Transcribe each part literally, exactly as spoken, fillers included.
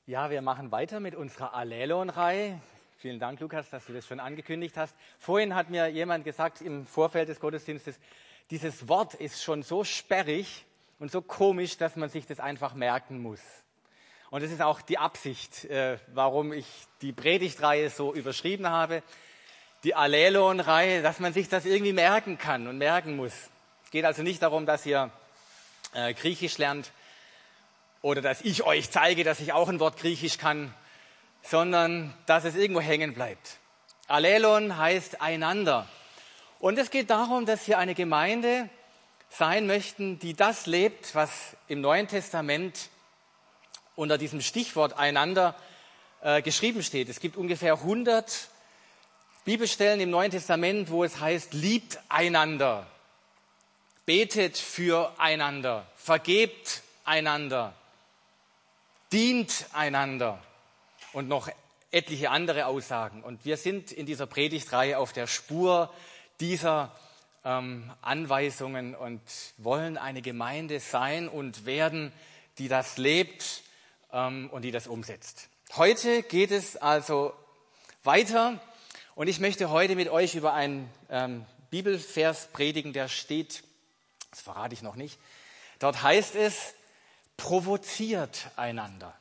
Ja, wir machen weiter mit unserer Allelon-Reihe. Vielen Dank, Lukas, dass du das schon angekündigt hast. Vorhin hat mir jemand gesagt im Vorfeld des Gottesdienstes, dieses Wort ist schon so sperrig und so komisch, dass man sich das einfach merken muss. Und das ist auch die Absicht, äh, warum ich die Predigtreihe so überschrieben habe, die Allelon-Reihe, dass man sich das irgendwie merken kann und merken muss. Es geht also nicht darum, dass ihr äh, Griechisch lernt, oder dass ich euch zeige, dass ich auch ein Wort Griechisch kann, sondern dass es irgendwo hängen bleibt. Allelon heißt einander. Und es geht darum, dass wir eine Gemeinde sein möchten, die das lebt, was im Neuen Testament unter diesem Stichwort einander äh, geschrieben steht. Es gibt ungefähr hundert Bibelstellen im Neuen Testament, wo es heißt, liebt einander, betet füreinander, vergebt einander, dient einander und noch etliche andere Aussagen. Und wir sind in dieser Predigtreihe auf der Spur dieser ähm, Anweisungen und wollen eine Gemeinde sein und werden, die das lebt ähm, und die das umsetzt. Heute geht es also weiter und ich möchte heute mit euch über einen ähm, Bibelvers predigen, der steht, das verrate ich noch nicht, dort heißt es, provoziert einander.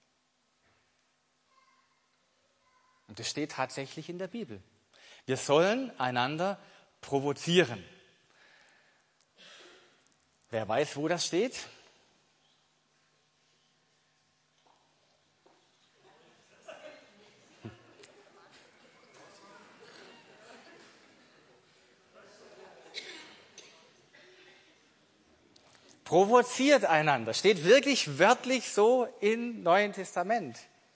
Und das steht tatsächlich in der Bibel. Wir sollen einander provozieren. Wer weiß, wo das steht? Provoziert einander. Steht wirklich wörtlich so im Neuen Testament.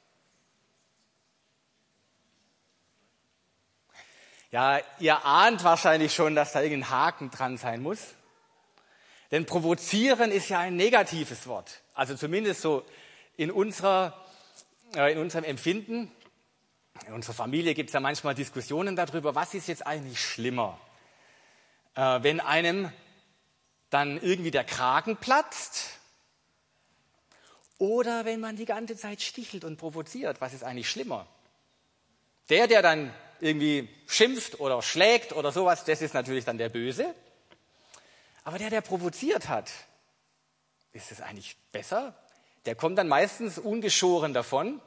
Ja, ihr ahnt wahrscheinlich schon, dass da irgendein Haken dran sein muss. Denn provozieren ist ja ein negatives Wort. Also zumindest so in, unserer, äh, in unserem Empfinden. In unserer Familie gibt es ja manchmal Diskussionen darüber, was ist jetzt eigentlich schlimmer. Äh, wenn einem dann irgendwie der Kragen platzt oder wenn man die ganze Zeit stichelt und provoziert, was ist eigentlich schlimmer? Der, der dann irgendwie schimpft oder schlägt oder sowas, das ist natürlich dann der Böse. Aber der, der provoziert hat, ist es eigentlich besser? Der kommt dann meistens ungeschoren davon.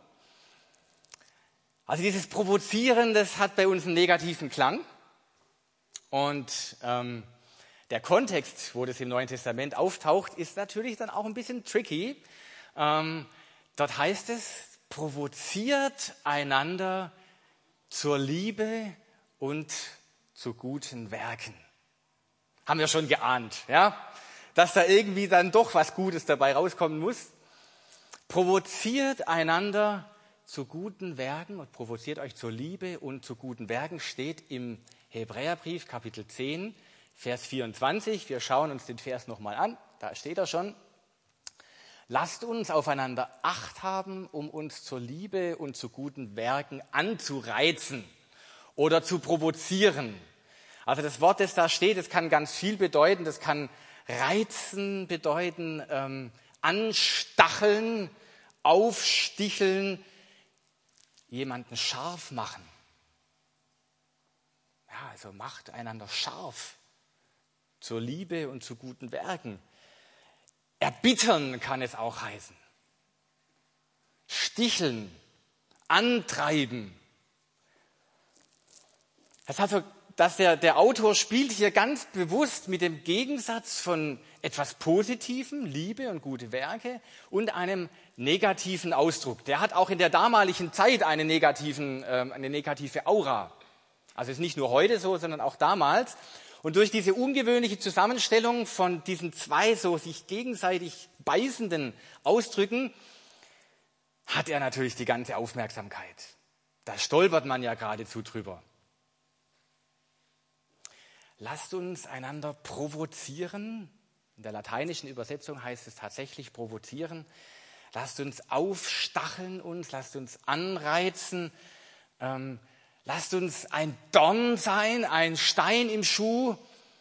Also dieses Provozieren, das hat bei uns einen negativen Klang. Und ähm, der Kontext, wo das im Neuen Testament auftaucht, ist natürlich dann auch ein bisschen tricky. Ähm, dort heißt es, provoziert einander zur Liebe und zu guten Werken. Haben wir schon geahnt, ja? Dass da irgendwie dann doch was Gutes dabei rauskommen muss. Provoziert einander zu guten Werken und provoziert euch zur Liebe und zu guten Werken, steht im Hebräerbrief, Kapitel zehn, Vers vierundzwanzig. Wir schauen uns den Vers nochmal an, da steht er schon. Lasst uns aufeinander Acht haben, um uns zur Liebe und zu guten Werken anzureizen oder zu provozieren. Also das Wort, das da steht, das kann ganz viel bedeuten. Das kann reizen bedeuten, ähm, anstacheln, aufsticheln, jemanden scharf machen. Ja, also macht einander scharf zur Liebe und zu guten Werken. Erbittern kann es auch heißen. Sticheln, antreiben. Das heißt, dass der, der Autor spielt hier ganz bewusst mit dem Gegensatz von etwas Positivem, Liebe und gute Werke, und einem negativen Ausdruck. Der hat auch in der damaligen Zeit eine, negativen, äh, eine negative Aura. Also ist nicht nur heute so, sondern auch damals. Und durch diese ungewöhnliche Zusammenstellung von diesen zwei so sich gegenseitig beißenden Ausdrücken hat er natürlich die ganze Aufmerksamkeit. Da stolpert man ja geradezu drüber. Lasst uns einander provozieren. In der lateinischen Übersetzung heißt es tatsächlich provozieren. Lasst uns aufstacheln uns, lasst uns anreizen. Ähm, lasst uns ein Dorn sein, ein Stein im Schuh,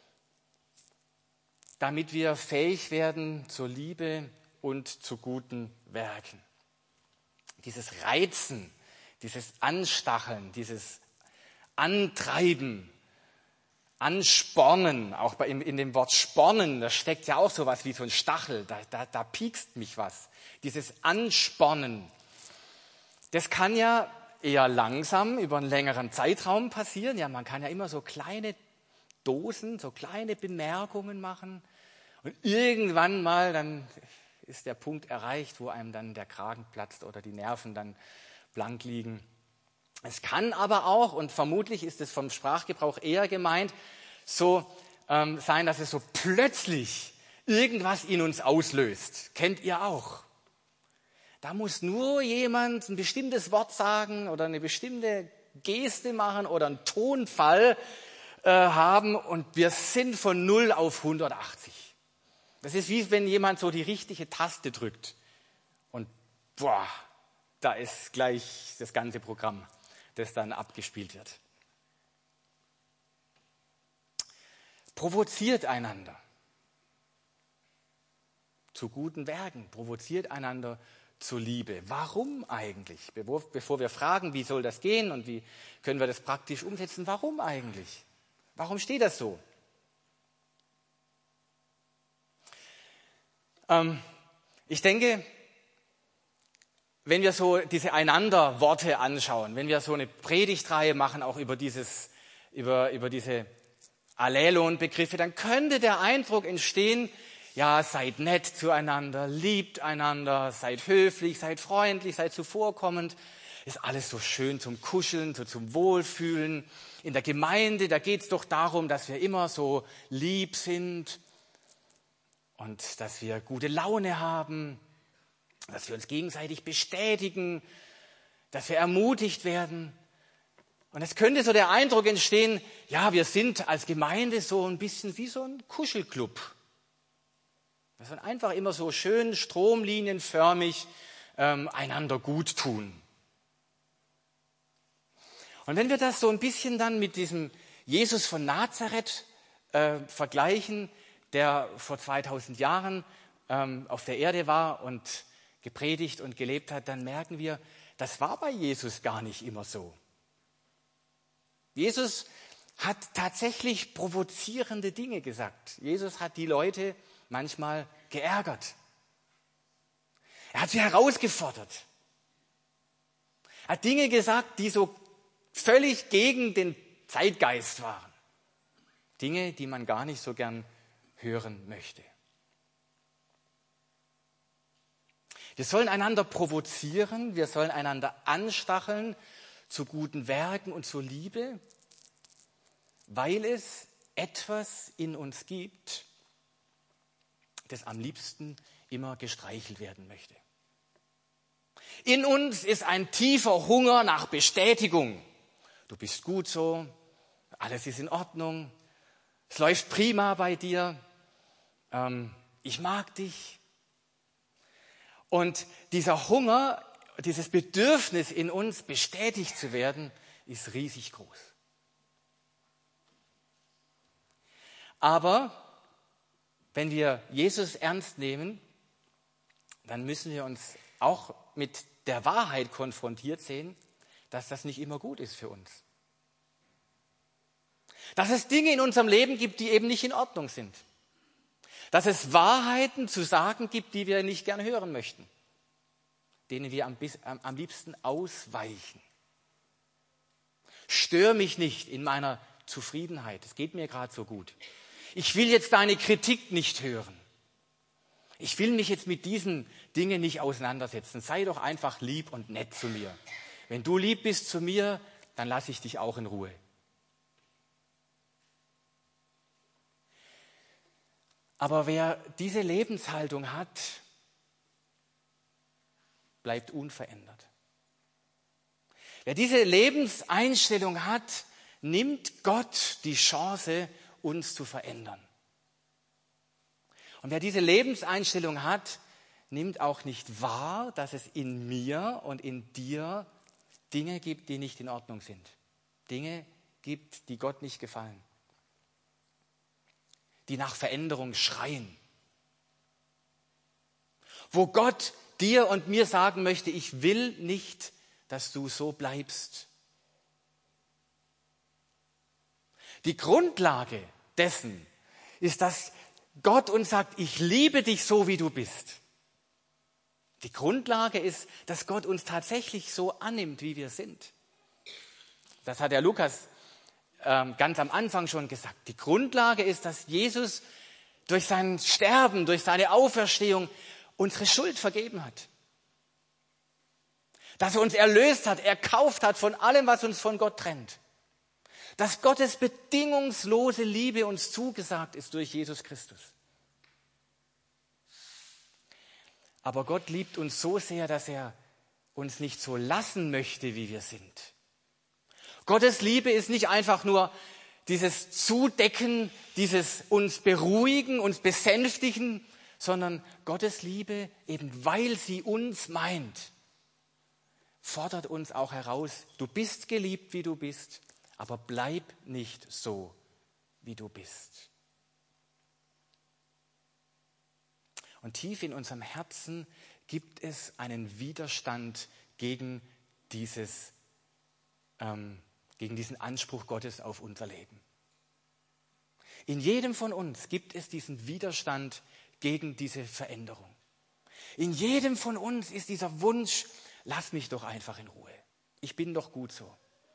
damit wir fähig werden zur Liebe und zu guten Werken. dieses Reizen, dieses Anstacheln, dieses Antreiben, Anspornen, auch bei, in, in dem Wort Spornen, da steckt ja auch sowas wie so ein Stachel, da, da, da piekst mich was. Dieses Anspornen, das kann ja eher langsam über einen längeren Zeitraum passieren. Ja, man kann ja immer so kleine Dosen, so kleine Bemerkungen machen und irgendwann mal dann ist der Punkt erreicht, wo einem dann der Kragen platzt oder die Nerven dann blank liegen. Es kann aber auch, und vermutlich ist es vom Sprachgebrauch eher gemeint, so ähm, sein, dass es so plötzlich irgendwas in uns auslöst. Kennt ihr auch? Da muss nur jemand ein bestimmtes Wort sagen oder eine bestimmte Geste machen oder einen Tonfall äh, haben und wir sind von null auf hundertachtzig. Das ist wie wenn jemand so die richtige Taste drückt und boah, da ist gleich das ganze Programm, das dann abgespielt wird. Provoziert einander zu guten Werken, provoziert einander zur Liebe. Warum eigentlich? Bevor wir fragen, wie soll das gehen und wie können wir das praktisch umsetzen, warum eigentlich? Warum steht das so? Ähm, ich denke, wenn wir so diese Einander-Worte anschauen, wenn wir so eine Predigtreihe machen, auch über, dieses, über, über diese Allelon-Begriffe, dann könnte der Eindruck entstehen, ja, seid nett zueinander, liebt einander, seid höflich, seid freundlich, seid zuvorkommend. Ist alles so schön zum Kuscheln, so zum Wohlfühlen. In der Gemeinde, da geht es doch darum, dass wir immer so lieb sind und dass wir gute Laune haben, dass wir uns gegenseitig bestätigen, dass wir ermutigt werden. Und es könnte so der Eindruck entstehen, ja, wir sind als Gemeinde so ein bisschen wie so ein Kuschelclub. Wir sollen einfach immer so schön stromlinienförmig ähm, einander gut tun. Und wenn wir das so ein bisschen dann mit diesem Jesus von Nazareth äh, vergleichen, der vor zweitausend Jahren ähm, auf der Erde war und gepredigt und gelebt hat, dann merken wir, das war bei Jesus gar nicht immer so. Jesus hat tatsächlich provozierende Dinge gesagt. Jesus hat die Leute manchmal geärgert. Er hat sie herausgefordert. Er hat Dinge gesagt, die so völlig gegen den Zeitgeist waren. Dinge, die man gar nicht so gern hören möchte. Wir sollen einander provozieren, wir sollen einander anstacheln zu guten Werken und zur Liebe, weil es etwas in uns gibt, das am liebsten immer gestreichelt werden möchte. In uns ist ein tiefer Hunger nach Bestätigung. Du bist gut so, alles ist in Ordnung, es läuft prima bei dir, ähm, ich mag dich. Und dieser Hunger, dieses Bedürfnis in uns, bestätigt zu werden, ist riesig groß. Aber wenn wir Jesus ernst nehmen, dann müssen wir uns auch mit der Wahrheit konfrontiert sehen, dass das nicht immer gut ist für uns. Dass es Dinge in unserem Leben gibt, die eben nicht in Ordnung sind. Dass es Wahrheiten zu sagen gibt, die wir nicht gern hören möchten, denen wir am, am liebsten ausweichen. Stör mich nicht in meiner Zufriedenheit, es geht mir gerade so gut. Ich will jetzt deine Kritik nicht hören. Ich will mich jetzt mit diesen Dingen nicht auseinandersetzen. Sei doch einfach lieb und nett zu mir. Wenn du lieb bist zu mir, dann lasse ich dich auch in Ruhe. Aber wer diese Lebenshaltung hat, bleibt unverändert. Wer diese Lebenseinstellung hat, nimmt Gott die Chance, uns zu verändern. Und wer diese Lebenseinstellung hat, nimmt auch nicht wahr, dass es in mir und in dir Dinge gibt, die nicht in Ordnung sind. Dinge gibt, die Gott nicht gefallen. Die nach Veränderung schreien. Wo Gott dir und mir sagen möchte, ich will nicht, dass du so bleibst. Die Grundlage dessen ist, dass Gott uns sagt, ich liebe dich so, wie du bist. Die Grundlage ist, dass Gott uns tatsächlich so annimmt, wie wir sind. Das hat der Lukas ähm, ganz am Anfang schon gesagt. Die Grundlage ist, dass Jesus durch sein Sterben, durch seine Auferstehung unsere Schuld vergeben hat. Dass er uns erlöst hat, erkauft hat von allem, was uns von Gott trennt. Dass Gottes bedingungslose Liebe uns zugesagt ist durch Jesus Christus. Aber Gott liebt uns so sehr, dass er uns nicht so lassen möchte, wie wir sind. Gottes Liebe ist nicht einfach nur dieses Zudecken, dieses uns beruhigen, uns besänftigen, sondern Gottes Liebe, eben weil sie uns meint, fordert uns auch heraus, du bist geliebt, wie du bist, aber bleib nicht so, wie du bist. Und tief in unserem Herzen gibt es einen Widerstand gegen, dieses, ähm, gegen diesen Anspruch Gottes auf unser Leben. In jedem von uns gibt es diesen Widerstand gegen diese Veränderung. In jedem von uns ist dieser Wunsch, lass mich doch einfach in Ruhe. Ich bin doch gut so.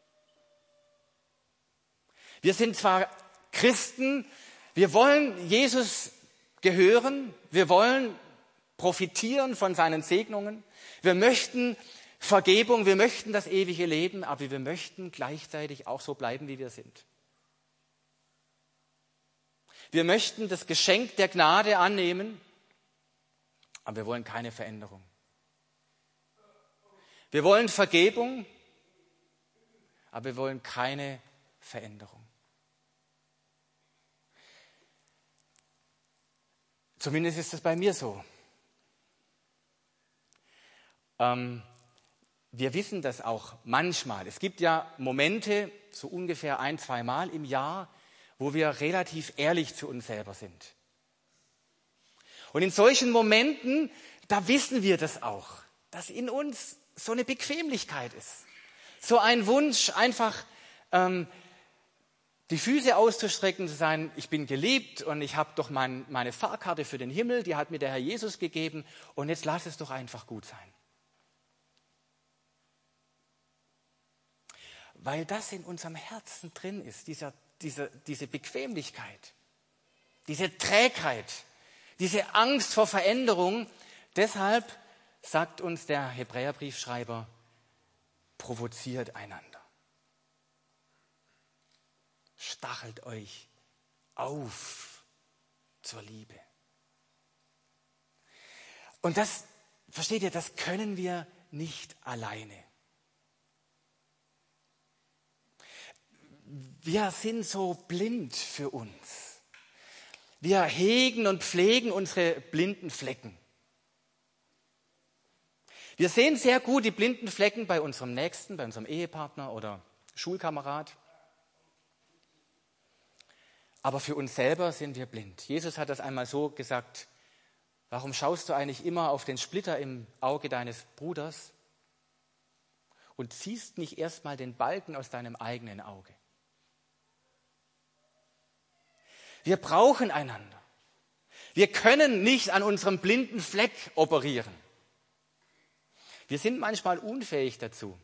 Wir sind zwar Christen, wir wollen Jesus gehören, wir wollen profitieren von seinen Segnungen, wir möchten Vergebung, wir möchten das ewige Leben, aber wir möchten gleichzeitig auch so bleiben, wie wir sind. Wir möchten das Geschenk der Gnade annehmen, aber wir wollen keine Veränderung. Wir wollen Vergebung, aber wir wollen keine Veränderung. Zumindest ist das bei mir so. Ähm, wir wissen das auch manchmal. Es gibt ja Momente, so ungefähr ein, zwei Mal im Jahr, wo wir relativ ehrlich zu uns selber sind. Und in solchen Momenten, da wissen wir das auch, dass in uns so eine Bequemlichkeit ist. So ein Wunsch, einfach ähm, die Füße auszustrecken, zu sagen, ich bin geliebt und ich habe doch mein, meine Fahrkarte für den Himmel, die hat mir der Herr Jesus gegeben und jetzt lass es doch einfach gut sein. Weil das in unserem Herzen drin ist, dieser, diese, diese Bequemlichkeit, diese Trägheit, diese Angst vor Veränderung. Deshalb sagt uns der Hebräerbriefschreiber, provoziert einander. Stachelt euch auf zur Liebe. Und das, versteht ihr, das können wir nicht alleine. Wir sind so blind für uns. Wir hegen und pflegen unsere blinden Flecken. Wir sehen sehr gut die blinden Flecken bei unserem Nächsten, bei unserem Ehepartner oder Schulkamerad. Aber für uns selber sind wir blind. Jesus hat das einmal so gesagt, warum schaust du eigentlich immer auf den Splitter im Auge deines Bruders und ziehst nicht erstmal den Balken aus deinem eigenen Auge? Wir brauchen einander. Wir können nicht an unserem blinden Fleck operieren. Wir sind manchmal unfähig dazu.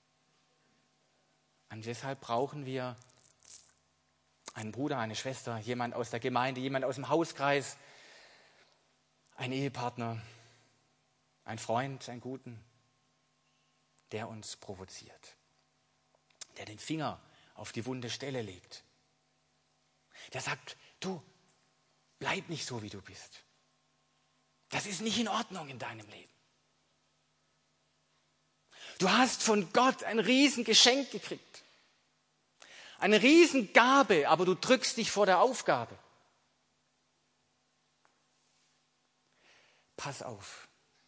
Und deshalb brauchen wir einen Bruder, eine Schwester, jemand aus der Gemeinde, jemand aus dem Hauskreis, einen Ehepartner, einen Freund, einen Guten, der uns provoziert, der den Finger auf die wunde Stelle legt. Der sagt, du, bleib nicht so, wie du bist. Das ist nicht in Ordnung in deinem Leben. Du hast von Gott ein Riesengeschenk gekriegt. Eine Riesengabe, aber du drückst dich vor der Aufgabe. Pass auf.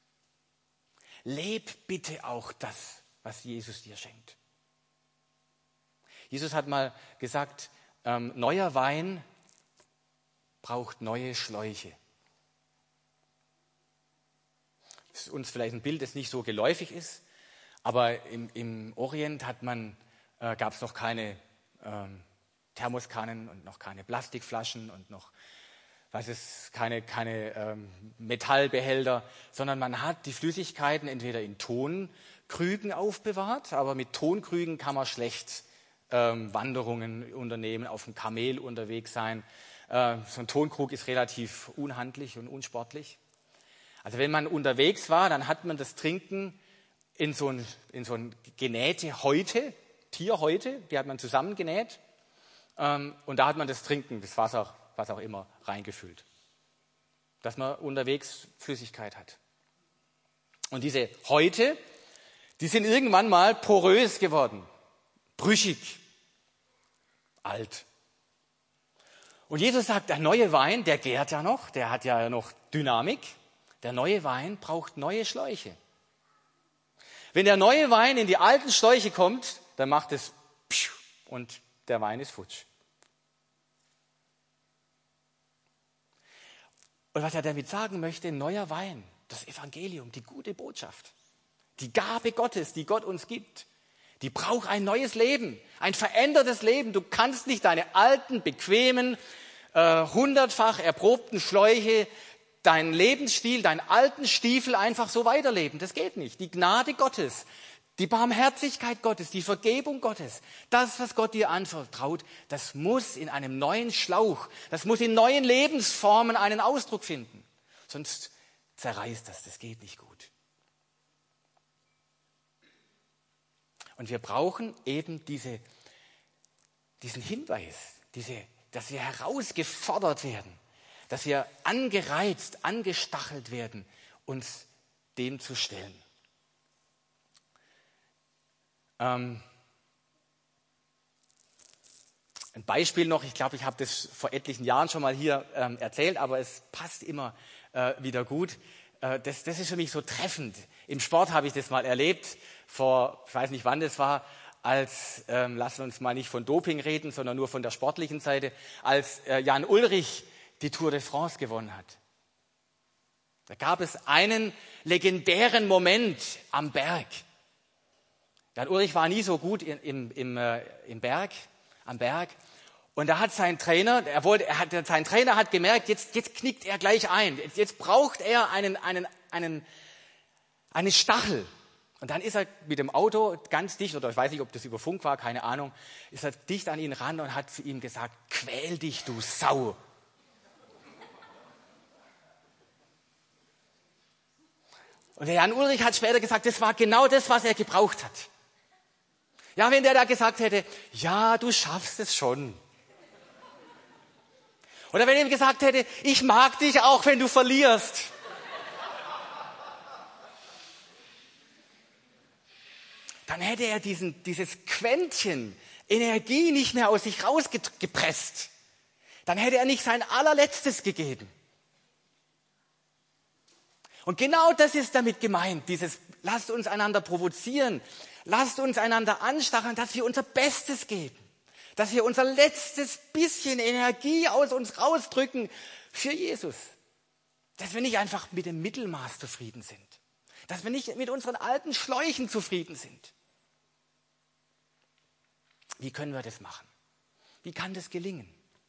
Leb bitte auch das, was Jesus dir schenkt. Jesus hat mal gesagt, ähm, neuer Wein braucht neue Schläuche. Das ist uns vielleicht ein Bild, das nicht so geläufig ist, aber im, im Orient hat man, äh, gab es noch keine ähm, Thermoskannen und noch keine Plastikflaschen und noch was ist, keine, keine ähm, Metallbehälter, sondern man hat die Flüssigkeiten entweder in Tonkrügen aufbewahrt, aber mit Tonkrügen kann man schlecht ähm, Wanderungen unternehmen, auf dem Kamel unterwegs sein. Äh, so ein Tonkrug ist relativ unhandlich und unsportlich. Also wenn man unterwegs war, dann hat man das Trinken in so ein, in so ein genähte Häute, Tierhäute, die hat man zusammengenäht. Ähm, und da hat man das Trinken, das Wasser, was auch immer, reingefüllt. Dass man unterwegs Flüssigkeit hat. Und diese Häute, die sind irgendwann mal porös geworden, brüchig, alt. Und Jesus sagt, der neue Wein, der gärt ja noch, der hat ja noch Dynamik. Der neue Wein braucht neue Schläuche. Wenn der neue Wein in die alten Schläuche kommt, dann macht es pschuh und der Wein ist futsch. Und was er damit sagen möchte, neuer Wein, das Evangelium, die gute Botschaft, die Gabe Gottes, die Gott uns gibt, die braucht ein neues Leben, ein verändertes Leben. Du kannst nicht deine alten, bequemen, äh, hundertfach erprobten Schläuche, deinen Lebensstil, deinen alten Stiefel einfach so weiterleben. Das geht nicht. Die Gnade Gottes, die Barmherzigkeit Gottes, die Vergebung Gottes, das, was Gott dir anvertraut, das muss in einem neuen Schlauch, das muss in neuen Lebensformen einen Ausdruck finden. Sonst zerreißt das, das geht nicht gut. Und wir brauchen eben diese, diesen Hinweis, diese, dass wir herausgefordert werden, dass wir angereizt, angestachelt werden, uns dem zu stellen. Ähm, ein Beispiel noch, ich glaube, ich habe das vor etlichen Jahren schon mal hier ähm, erzählt, aber es passt immer äh, wieder gut. Äh, das, das ist für mich so treffend. Im Sport habe ich das mal erlebt, vor, ich weiß nicht wann das war, als, ähm, lassen wir uns mal nicht von Doping reden, sondern nur von der sportlichen Seite, als äh, Jan Ullrich die Tour de France gewonnen hat. Da gab es einen legendären Moment am Berg. Jan Ullrich war nie so gut im, im, im, äh, im Berg, am Berg. Und da hat sein Trainer, er wollte, er hat, sein Trainer hat gemerkt, jetzt, jetzt knickt er gleich ein. Jetzt, jetzt braucht er einen, einen, einen, einen Stachel. Und dann ist er mit dem Auto ganz dicht, oder ich weiß nicht, ob das über Funk war, keine Ahnung, ist er dicht an ihn ran und hat zu ihm gesagt, quäl dich, du Sau. Und der Jan Ullrich hat später gesagt, das war genau das, was er gebraucht hat. Ja, wenn der da gesagt hätte, ja, du schaffst es schon. Oder wenn er ihm gesagt hätte, ich mag dich auch, wenn du verlierst. Dann hätte er diesen, dieses Quäntchen Energie nicht mehr aus sich rausgepresst. Dann hätte er nicht sein allerletztes gegeben. Und genau das ist damit gemeint, dieses, lasst uns einander provozieren, lasst uns einander anstacheln, dass wir unser Bestes geben, dass wir unser letztes bisschen Energie aus uns rausdrücken für Jesus. Dass wir nicht einfach mit dem Mittelmaß zufrieden sind, dass wir nicht mit unseren alten Schläuchen zufrieden sind. Wie können wir das machen? Wie kann das gelingen?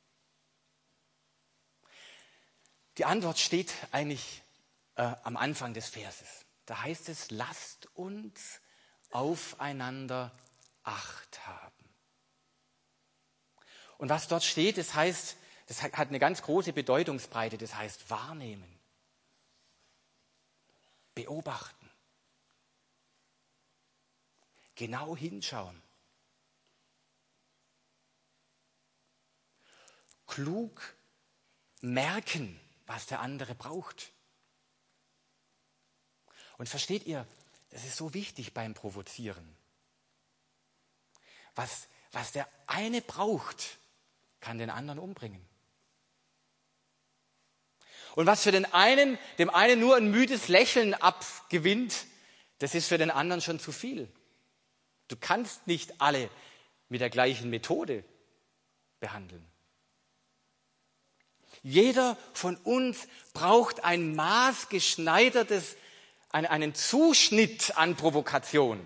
Die Antwort steht eigentlich äh, am Anfang des Verses. Da heißt es, lasst uns aufeinander Acht haben. Und was dort steht, das heißt, das hat eine ganz große Bedeutungsbreite, das heißt wahrnehmen, beobachten, genau hinschauen, klug merken, was der andere braucht. Und versteht ihr, das ist so wichtig beim Provozieren. Was, was der eine braucht, kann den anderen umbringen. Und was für den einen, dem einen nur ein müdes Lächeln abgewinnt, das ist für den anderen schon zu viel. Du kannst nicht alle mit der gleichen Methode behandeln. Jeder von uns braucht ein maßgeschneidertes, einen Zuschnitt an Provokation.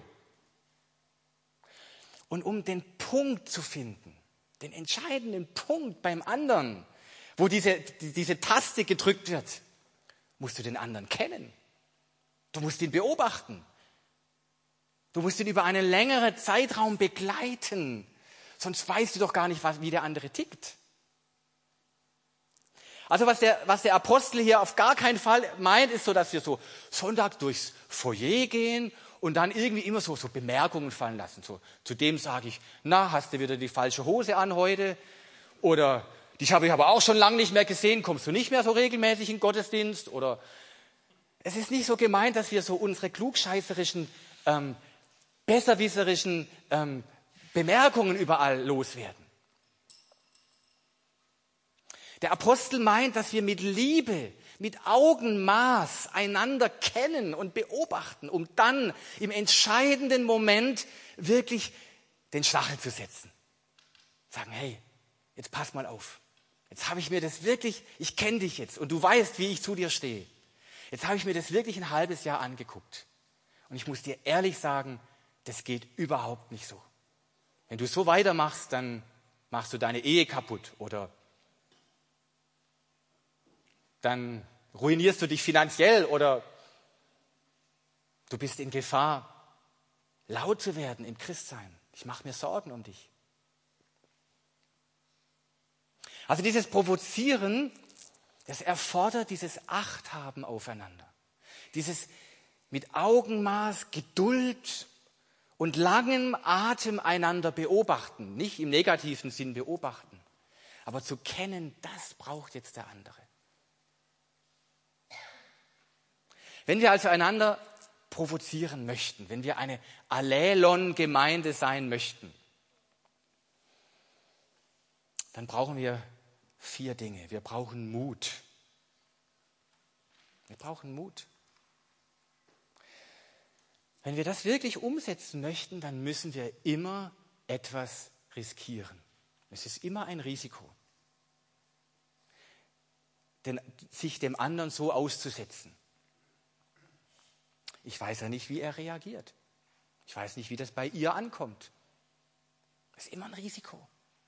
Und um den Punkt zu finden, den entscheidenden Punkt beim anderen, wo diese, diese Taste gedrückt wird, musst du den anderen kennen. Du musst ihn beobachten. Du musst ihn über einen längeren Zeitraum begleiten. Sonst weißt du doch gar nicht, wie der andere tickt. Also was der, was der Apostel hier auf gar keinen Fall meint, ist so, dass wir so Sonntag durchs Foyer gehen und dann irgendwie immer so, so Bemerkungen fallen lassen. So, zu dem sage ich, na, hast du wieder die falsche Hose an heute? Oder, dich habe ich aber auch schon lange nicht mehr gesehen, kommst du nicht mehr so regelmäßig in den Gottesdienst? Oder, es ist nicht so gemeint, dass wir so unsere klugscheißerischen, ähm, besserwisserischen ähm, Bemerkungen überall loswerden. Der Apostel meint, dass wir mit Liebe, mit Augenmaß einander kennen und beobachten, um dann im entscheidenden Moment wirklich den Stachel zu setzen. Sagen, hey, jetzt pass mal auf. Jetzt habe ich mir das wirklich, ich kenne dich jetzt und du weißt, wie ich zu dir stehe. Jetzt habe ich mir das wirklich ein halbes Jahr angeguckt. Und ich muss dir ehrlich sagen, das geht überhaupt nicht so. Wenn du so weitermachst, dann machst du deine Ehe kaputt oder dann ruinierst du dich finanziell oder du bist in Gefahr, laut zu werden im Christsein. Ich mache mir Sorgen um dich. Also dieses Provozieren, das erfordert dieses Achthaben aufeinander. Dieses mit Augenmaß, Geduld und langem Atem einander beobachten. Nicht im negativen Sinn beobachten, aber zu kennen, das braucht jetzt der andere. Wenn wir also einander provozieren möchten, wenn wir eine Allelon-Gemeinde sein möchten, dann brauchen wir vier Dinge. Wir brauchen Mut. Wir brauchen Mut. Wenn wir das wirklich umsetzen möchten, dann müssen wir immer etwas riskieren. Es ist immer ein Risiko, denn sich dem anderen so auszusetzen. Ich weiß ja nicht, wie er reagiert. Ich weiß nicht, wie das bei ihr ankommt. Das ist immer ein Risiko.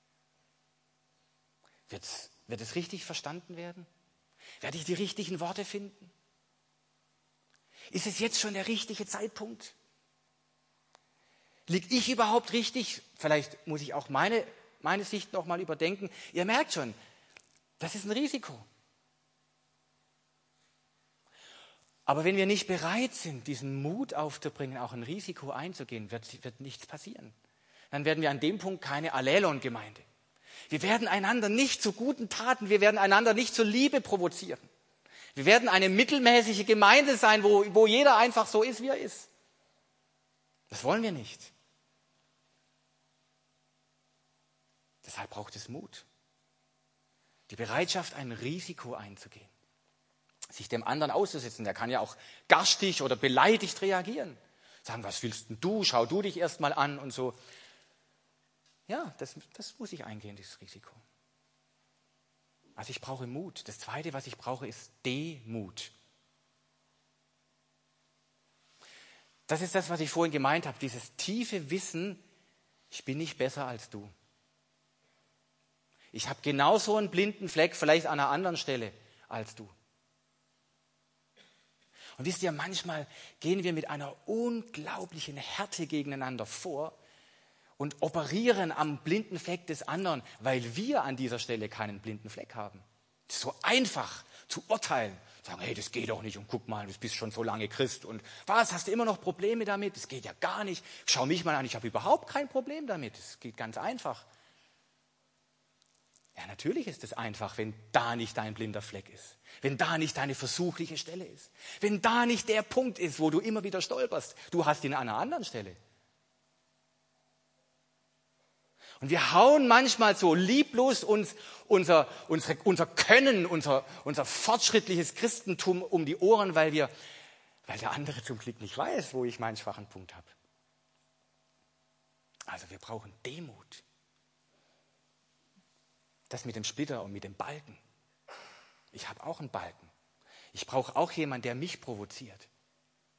Wird's, wird es richtig verstanden werden? Werde ich die richtigen Worte finden? Ist es jetzt schon der richtige Zeitpunkt? Liege ich überhaupt richtig? Vielleicht muss ich auch meine, meine Sicht noch mal überdenken. Ihr merkt schon, das ist ein Risiko. Aber wenn wir nicht bereit sind, diesen Mut aufzubringen, auch ein Risiko einzugehen, wird, wird nichts passieren. Dann werden wir an dem Punkt keine Allelon-Gemeinde. Wir werden einander nicht zu guten Taten, wir werden einander nicht zur Liebe provozieren. Wir werden eine mittelmäßige Gemeinde sein, wo, wo jeder einfach so ist, wie er ist. Das wollen wir nicht. Deshalb braucht es Mut. Die Bereitschaft, ein Risiko einzugehen. Sich dem anderen auszusetzen. Der kann ja auch garstig oder beleidigt reagieren. Sagen, was willst denn du? Schau du dich erst mal an und so. Ja, das, das muss ich eingehen, dieses Risiko. Also ich brauche Mut. Das Zweite, was ich brauche, ist Demut. Das ist das, was ich vorhin gemeint habe. Dieses tiefe Wissen, ich bin nicht besser als du. Ich habe genauso einen blinden Fleck, vielleicht an einer anderen Stelle als du. Und wisst ihr, manchmal gehen wir mit einer unglaublichen Härte gegeneinander vor und operieren am blinden Fleck des anderen, weil wir an dieser Stelle keinen blinden Fleck haben. Es ist so einfach zu urteilen. Sagen, hey, das geht doch nicht und guck mal, du bist schon so lange Christ und was, hast du immer noch Probleme damit? Das geht ja gar nicht. Schau mich mal an, ich habe überhaupt kein Problem damit. Es geht ganz einfach. Ja, natürlich ist es einfach, wenn da nicht dein blinder Fleck ist. Wenn da nicht deine versuchliche Stelle ist. Wenn da nicht der Punkt ist, wo du immer wieder stolperst. Du hast ihn an einer anderen Stelle. Und wir hauen manchmal so lieblos uns unser, unsere, unser Können, unser, unser fortschrittliches Christentum um die Ohren, weil, wir, weil der andere zum Glück nicht weiß, wo ich meinen schwachen Punkt habe. Also wir brauchen Demut. Das mit dem Splitter und mit dem Balken. Ich habe auch einen Balken. Ich brauche auch jemanden, der mich provoziert.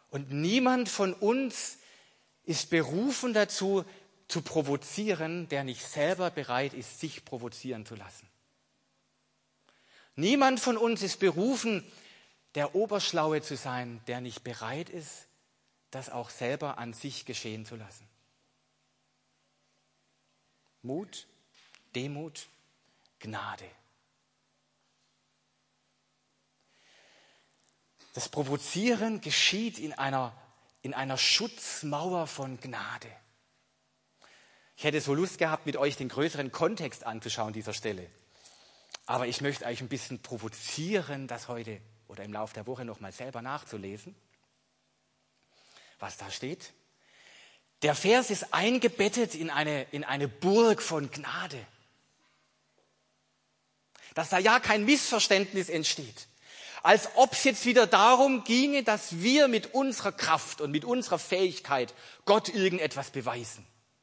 Und niemand von uns ist berufen dazu, zu provozieren, der nicht selber bereit ist, sich provozieren zu lassen. Niemand von uns ist berufen, der Oberschlaue zu sein, der nicht bereit ist, das auch selber an sich geschehen zu lassen. Mut, Demut, Gnade. Das Provozieren geschieht in einer, in einer Schutzmauer von Gnade. Ich hätte so Lust gehabt, mit euch den größeren Kontext anzuschauen dieser Stelle. Aber ich möchte euch ein bisschen provozieren, das heute oder im Laufe der Woche noch mal selber nachzulesen, was da steht. Der Vers ist eingebettet in eine, in eine Burg von Gnade. Dass da ja kein Missverständnis entsteht. Als ob es jetzt wieder darum ginge, dass wir mit unserer Kraft und mit unserer Fähigkeit Gott irgendetwas beweisen.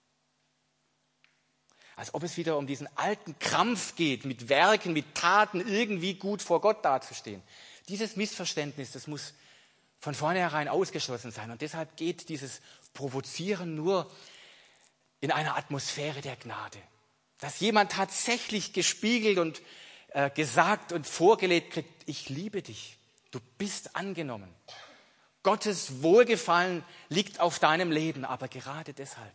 Als ob es wieder um diesen alten Krampf geht, mit Werken, mit Taten irgendwie gut vor Gott dazustehen. Dieses Missverständnis, das muss von vornherein ausgeschlossen sein. Und deshalb geht dieses Provozieren nur in einer Atmosphäre der Gnade. Dass jemand tatsächlich gespiegelt und äh, gesagt und vorgelebt kriegt, ich liebe dich, du bist angenommen. Gottes Wohlgefallen liegt auf deinem Leben, aber gerade deshalb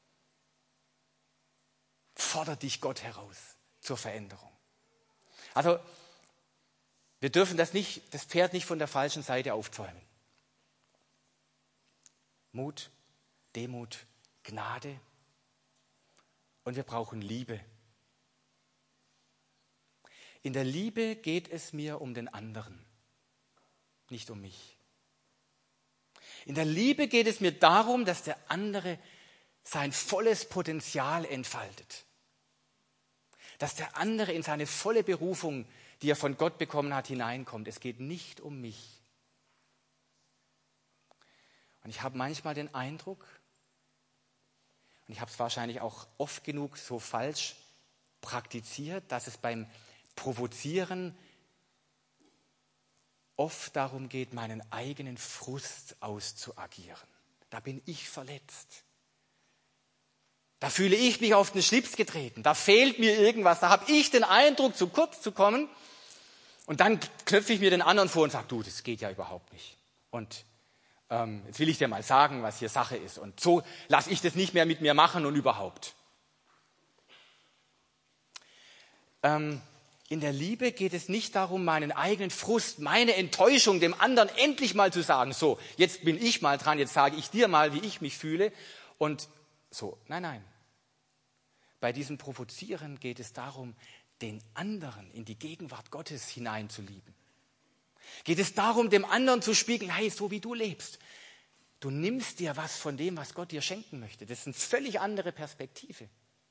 fordert dich Gott heraus zur Veränderung. Also wir dürfen das, nicht, das Pferd nicht von der falschen Seite aufzäumen. Mut, Demut, Gnade und wir brauchen Liebe. In der Liebe geht es mir um den anderen, nicht um mich. In der Liebe geht es mir darum, dass der andere sein volles Potenzial entfaltet. Dass der andere in seine volle Berufung, die er von Gott bekommen hat, hineinkommt. Es geht nicht um mich. Und ich habe manchmal den Eindruck, und ich habe es wahrscheinlich auch oft genug so falsch praktiziert, dass es beim Provozieren oft darum geht, meinen eigenen Frust auszuagieren. Da bin ich verletzt. Da fühle ich mich auf den Schlips getreten. Da fehlt mir irgendwas. Da habe ich den Eindruck, zu kurz zu kommen. Und dann knöpfe ich mir den anderen vor und sage, du, das geht ja überhaupt nicht. Und ähm, jetzt will ich dir mal sagen, was hier Sache ist. Und so lasse ich das nicht mehr mit mir machen und überhaupt. Ähm, in der Liebe geht es nicht darum, meinen eigenen Frust, meine Enttäuschung dem anderen endlich mal zu sagen. So, jetzt bin ich mal dran, jetzt sage ich dir mal, wie ich mich fühle. Und so, nein, nein. Bei diesem Provozieren geht es darum, den anderen in die Gegenwart Gottes hineinzulieben. Geht es darum, dem anderen zu spiegeln, hey, so wie du lebst. Du nimmst dir was von dem, was Gott dir schenken möchte. Das ist eine völlig andere Perspektive.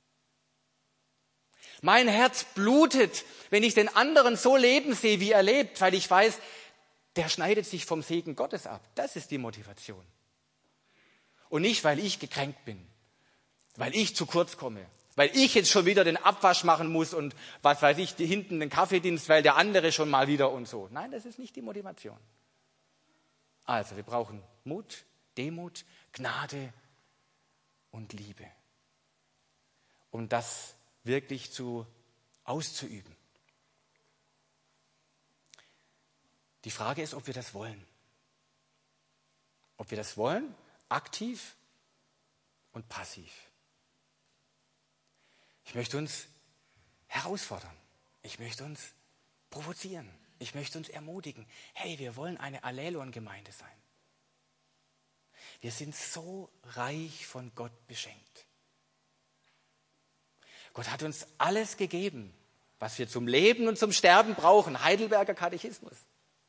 Mein Herz blutet, wenn ich den anderen so leben sehe, wie er lebt, weil ich weiß, der schneidet sich vom Segen Gottes ab. Das ist die Motivation. Und nicht, weil ich gekränkt bin, weil ich zu kurz komme, weil ich jetzt schon wieder den Abwasch machen muss und was weiß ich, hinten den Kaffeedienst, weil der andere schon mal wieder und so. Nein, das ist nicht die Motivation. Also, wir brauchen Mut, Demut, Gnade und Liebe, um das wirklich zu auszuüben. Die Frage ist, ob wir das wollen. Ob wir das wollen, aktiv und passiv. Ich möchte uns herausfordern. Ich möchte uns provozieren. Ich möchte uns ermutigen. Hey, wir wollen eine Allelon-Gemeinde sein. Wir sind so reich von Gott beschenkt. Gott hat uns alles gegeben, was wir zum Leben und zum Sterben brauchen. Heidelberger Katechismus.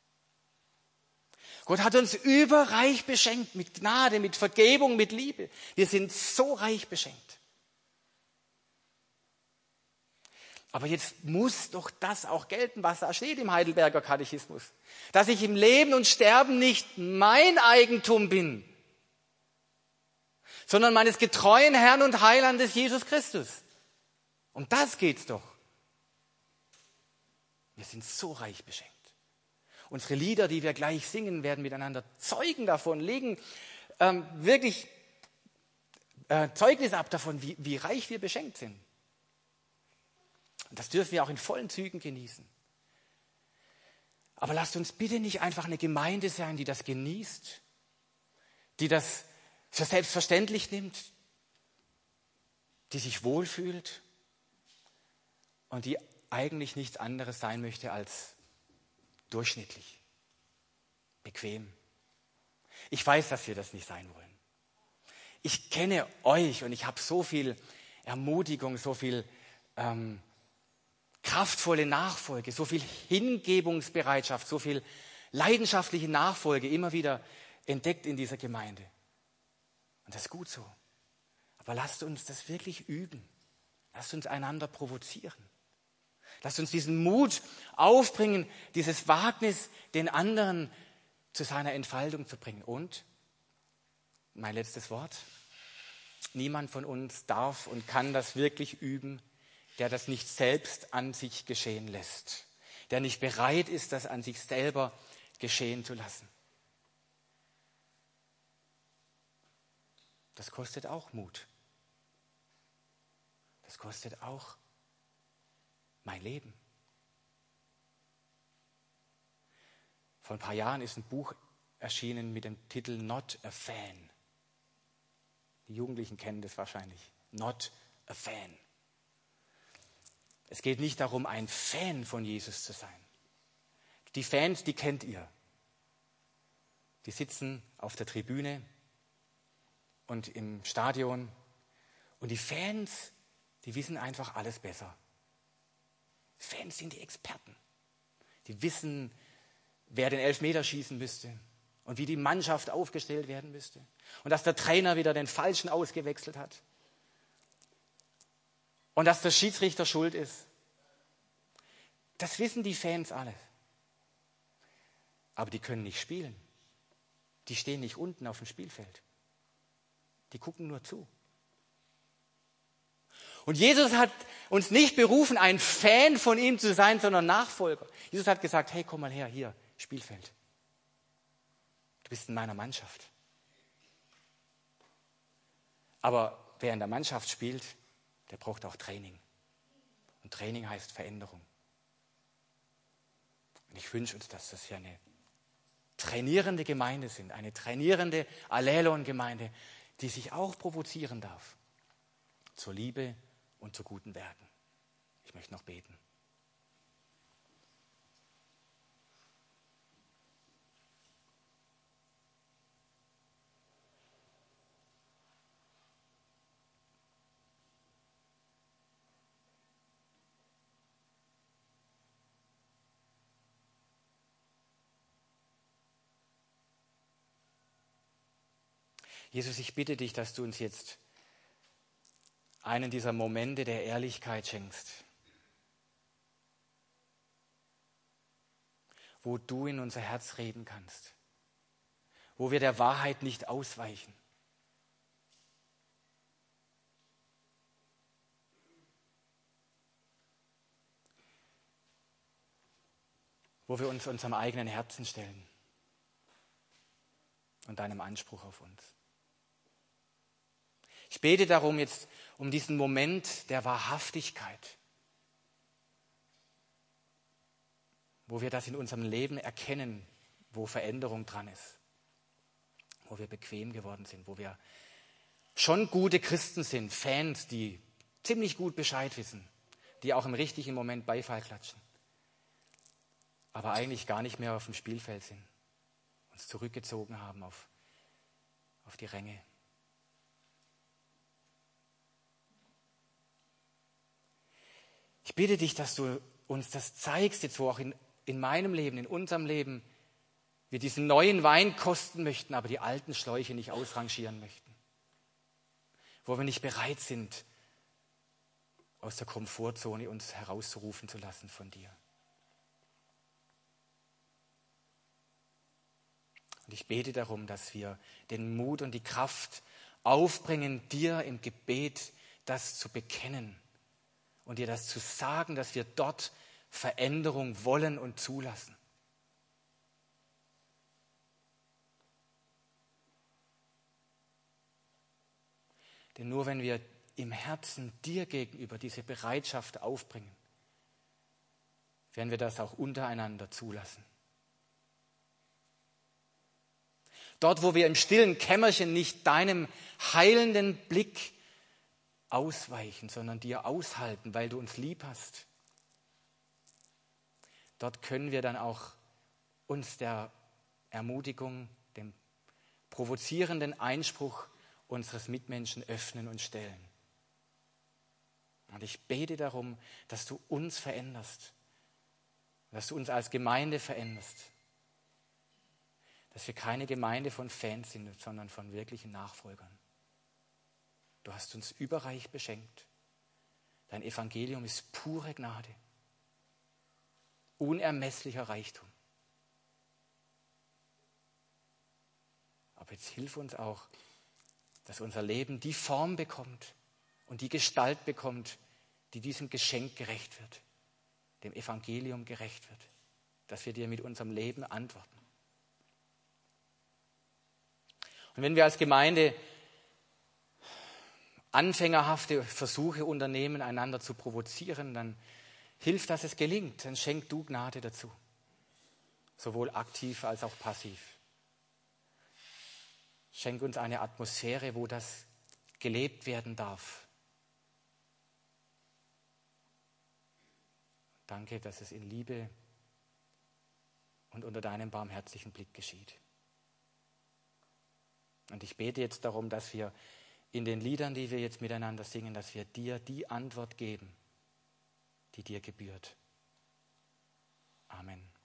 Gott hat uns überreich beschenkt mit Gnade, mit Vergebung, mit Liebe. Wir sind so reich beschenkt. Aber jetzt muss doch das auch gelten, was da steht im Heidelberger Katechismus. Dass ich im Leben und Sterben nicht mein Eigentum bin, sondern meines getreuen Herrn und Heilandes Jesus Christus. Um das geht's doch. Wir sind so reich beschenkt. Unsere Lieder, die wir gleich singen, werden miteinander Zeugen davon, legen ähm, wirklich äh, Zeugnis ab davon, wie, wie reich wir beschenkt sind. Und das dürfen wir auch in vollen Zügen genießen. Aber lasst uns bitte nicht einfach eine Gemeinde sein, die das genießt, die das für selbstverständlich nimmt, die sich wohlfühlt und die eigentlich nichts anderes sein möchte als durchschnittlich, bequem. Ich weiß, dass wir das nicht sein wollen. Ich kenne euch und ich habe so viel Ermutigung, so viel ähm, kraftvolle Nachfolge, so viel Hingebungsbereitschaft, so viel leidenschaftliche Nachfolge immer wieder entdeckt in dieser Gemeinde. Und das ist gut so. Aber lasst uns das wirklich üben. Lasst uns einander provozieren. Lasst uns diesen Mut aufbringen, dieses Wagnis, den anderen zu seiner Entfaltung zu bringen. Und, mein letztes Wort, niemand von uns darf und kann das wirklich üben, der das nicht selbst an sich geschehen lässt, der nicht bereit ist, das an sich selber geschehen zu lassen. Das kostet auch Mut. Das kostet auch mein Leben. Vor ein paar Jahren ist ein Buch erschienen mit dem Titel Not a Fan. Die Jugendlichen kennen das wahrscheinlich. Not a Fan. Es geht nicht darum, ein Fan von Jesus zu sein. Die Fans, die kennt ihr. Die sitzen auf der Tribüne und im Stadion. Und die Fans, die wissen einfach alles besser. Fans sind die Experten. Die wissen, wer den Elfmeter schießen müsste und wie die Mannschaft aufgestellt werden müsste. Und dass der Trainer wieder den Falschen ausgewechselt hat. Und dass der Schiedsrichter schuld ist. Das wissen die Fans alles. Aber die können nicht spielen. Die stehen nicht unten auf dem Spielfeld. Die gucken nur zu. Und Jesus hat uns nicht berufen, ein Fan von ihm zu sein, sondern Nachfolger. Jesus hat gesagt, hey, komm mal her, hier, Spielfeld. Du bist in meiner Mannschaft. Aber wer in der Mannschaft spielt, der braucht auch Training. Und Training heißt Veränderung. Und ich wünsche uns, dass das hier eine trainierende Gemeinde sind, eine trainierende Allelon-Gemeinde, die sich auch provozieren darf zur Liebe und zu guten Werken. Ich möchte noch beten. Jesus, ich bitte dich, dass du uns jetzt einen dieser Momente der Ehrlichkeit schenkst, wo du in unser Herz reden kannst, wo wir der Wahrheit nicht ausweichen. Wo wir uns unserem eigenen Herzen stellen und deinem Anspruch auf uns. Ich bete darum jetzt um diesen Moment der Wahrhaftigkeit, wo wir das in unserem Leben erkennen, wo Veränderung dran ist, wo wir bequem geworden sind, wo wir schon gute Christen sind, Fans, die ziemlich gut Bescheid wissen, die auch im richtigen Moment Beifall klatschen, aber eigentlich gar nicht mehr auf dem Spielfeld sind, uns zurückgezogen haben auf, auf die Ränge. Ich bitte dich, dass du uns das zeigst, jetzt wo auch in, in meinem Leben, in unserem Leben, wir diesen neuen Wein kosten möchten, aber die alten Schläuche nicht ausrangieren möchten. Wo wir nicht bereit sind, aus der Komfortzone uns herauszurufen zu lassen von dir. Und ich bete darum, dass wir den Mut und die Kraft aufbringen, dir im Gebet das zu bekennen. Und dir das zu sagen, dass wir dort Veränderung wollen und zulassen. Denn nur wenn wir im Herzen dir gegenüber diese Bereitschaft aufbringen, werden wir das auch untereinander zulassen. Dort, wo wir im stillen Kämmerchen nicht deinem heilenden Blick ausweichen, sondern dir aushalten, weil du uns lieb hast, dort können wir dann auch uns der Ermutigung, dem provozierenden Einspruch unseres Mitmenschen öffnen und stellen. Und ich bete darum, dass du uns veränderst, dass du uns als Gemeinde veränderst, dass wir keine Gemeinde von Fans sind, sondern von wirklichen Nachfolgern. Du hast uns überreich beschenkt. Dein Evangelium ist pure Gnade, unermesslicher Reichtum. Aber jetzt hilf uns auch, dass unser Leben die Form bekommt und die Gestalt bekommt, die diesem Geschenk gerecht wird, dem Evangelium gerecht wird, dass wir dir mit unserem Leben antworten. Und wenn wir als Gemeinde anfängerhafte Versuche unternehmen, einander zu provozieren, dann hilft, dass es gelingt. Dann schenk du Gnade dazu, sowohl aktiv als auch passiv. Schenk uns eine Atmosphäre, wo das gelebt werden darf. Danke, dass es in Liebe und unter deinem barmherzigen Blick geschieht. Und ich bete jetzt darum, dass wir in den Liedern, die wir jetzt miteinander singen, dass wir dir die Antwort geben, die dir gebührt. Amen.